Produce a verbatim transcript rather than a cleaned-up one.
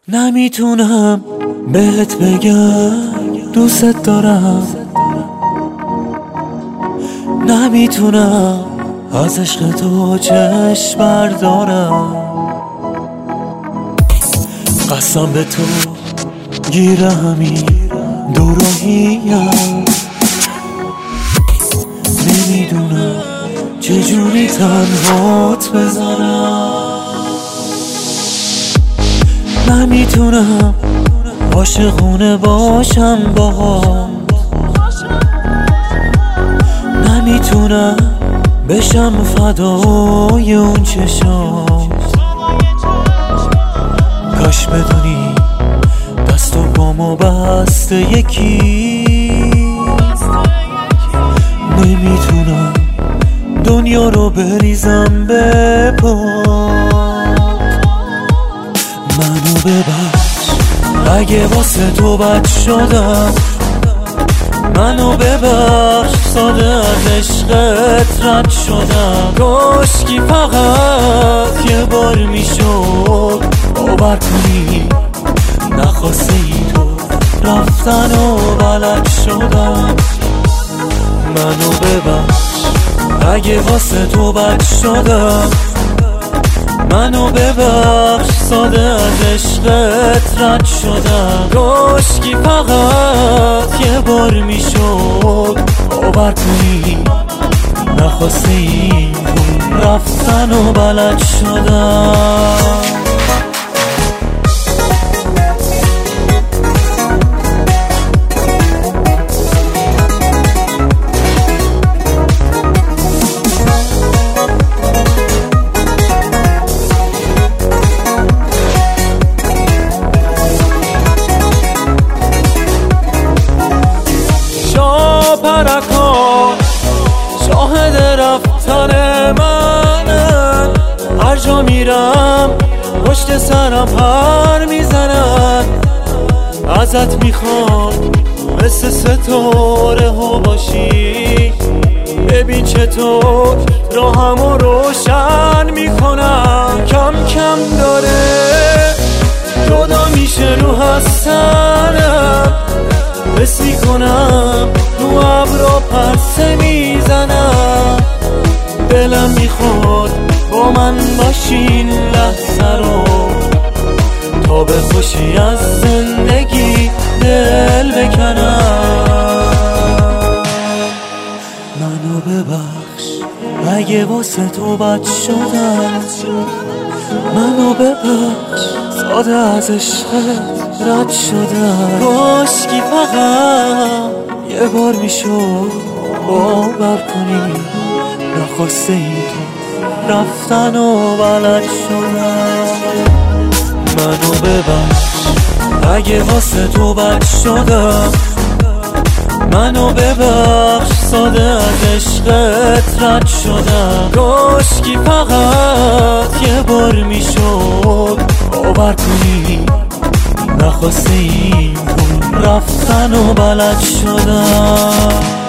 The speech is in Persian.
نمیتونم بهت بگم دوست دارم، نمیتونم از عشق تو چشم بردارم. قسم به تو گیره همین دوراهیم، نمیدونم چجوری تنهات بذارم. نمیتونم عاشقونه باشم باهات، نمیتونم بشم فدای اون چشات. کاش بدونی دست و پامو بسته یکی، نمیتونم دنیا رو بریزم به پات. منو ببخش اگه واسه تو بد شدم، منو ببخش ساده از عشقت رد شدم. کاشکی فقط یه بار میشد باور کنی نخواسته ای تو رفتن و بلد شدم. منو ببخش اگه واسه تو بد شدم، منو ببخش ساده از عشقت رد شدم. کاشکی فقط یه بار میشد باور کنی نخواسته ای رفتن و بلد شدم. پرکان شاهد رفتن منن، هر جا میرم پشت سرم پر میزنن. ازت میخوام مثل ستاره ها باشی، ببین چطور راهمو روشن میکنم. کم کم داره جدا میشه رو حسنم، حس میکنم رو ابرا پرسه میزنم. دلم میخواد با من باشین لحظه رو، تا به خوشی از زندگی دل بکنم. منو ببخش اگه واسه تو بد شدم، منو ببخش ساده از عشقت رد شدم. کاشکی فقط یه بار میشد باور کنی نخواسته ای تو رفتن و بلد شدم. منو ببخش اگه واسه تو بد شدم، منو ببخش ساده از عشقت رد شدم. کاشکی فقط یه بار میشد باور کنی نخواسته ای رفتن و بلد شدم.